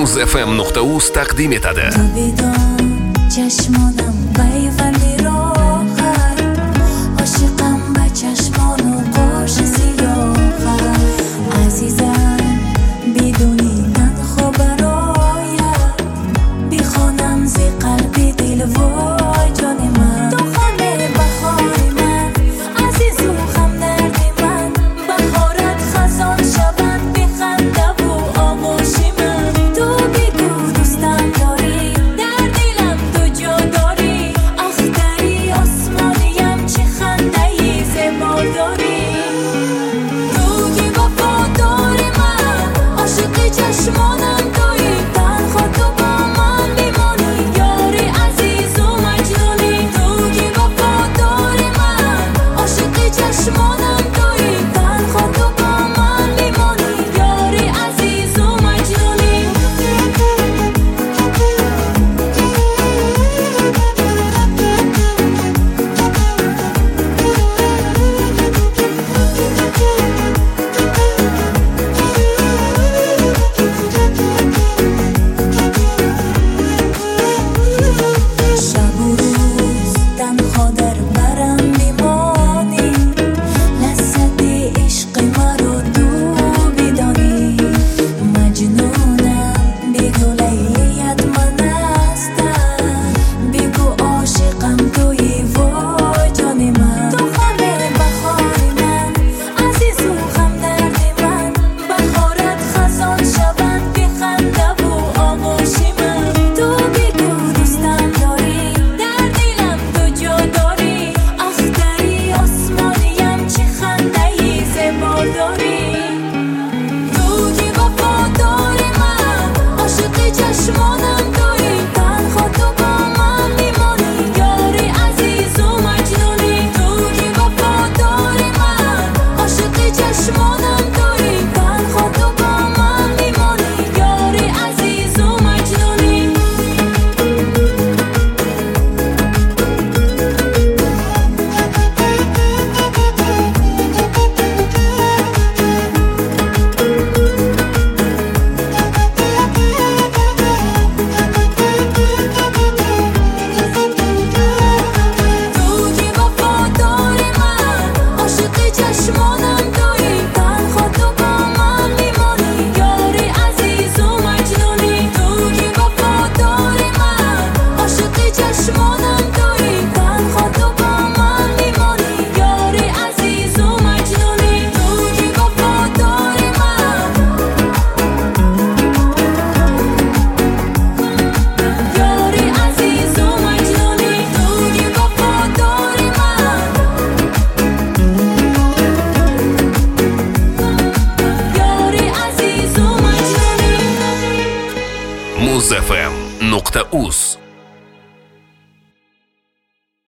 muzfm.uz taqdim etadi. چشمانم پیوندی راخت عاشقم به چشمان و قاش سیاخت عزیزم بدونی تنها برایت بخوانم ز قلب دل وای جان من تو خانه بخاری من عزیز و همدرد من بخارت خزان شوند بخنده و آغوشی من تو بگو دوستم داری در دلم تو جا داری اختری آسمانیم چه خنده ای زیبا داری تو که وفادار من عاشق چشمانم تویی تنها تو با من میمانی یاری عزیز و مجنونی تو که وفادار من عاشق چشمانم تویی تنها تو با من میمانی یاری عزیز و مجنونی شب و روز تنها در برم میمانی لذت عشق مرا تو بدانی مجنونم بگو لیلیت من هستم بگو عاشقم تویی وای جان من تو خانه بخاری من عزیز و همدرد من بخارت خزان شوند بخنده و آغوشی من تو بگو دوستم داری در دلم تو جا داری اختری آسمانیم چه خنده ای زیبا داری تو که وفادار من عاشق چشمانم تویی تنها تو با من میمانی یاری عزیز و مجنونی تو که وفادار من عاشق چشمانم تویی تنها تو با من میمانی یاری عزیز و مجنونی تو که وفادار من عاشق چشمانم تویی تنها تو با من میمانی یاری عزیز و مجنونی تو که وفادار من عاشق چشمانم تویی تنها تو با من میمانی یاری عزیز و مجنونی تو که وفادار من یاری عزیز و مجنونی تو که وفادار من یاری عزیز و مجنونی muzfm.uz